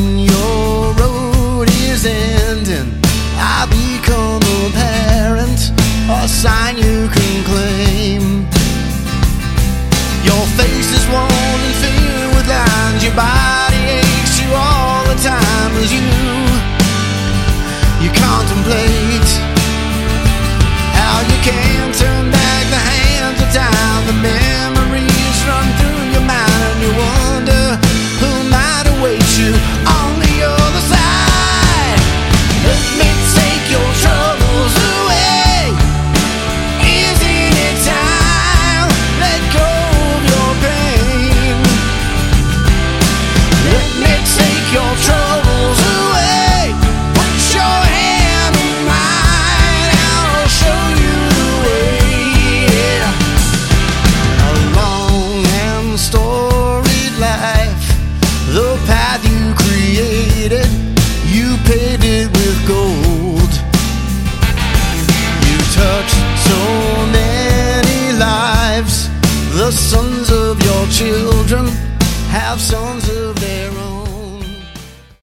when your road is ending, I become a parent, a sign you can claim. Your face is worn and filled with lines you buy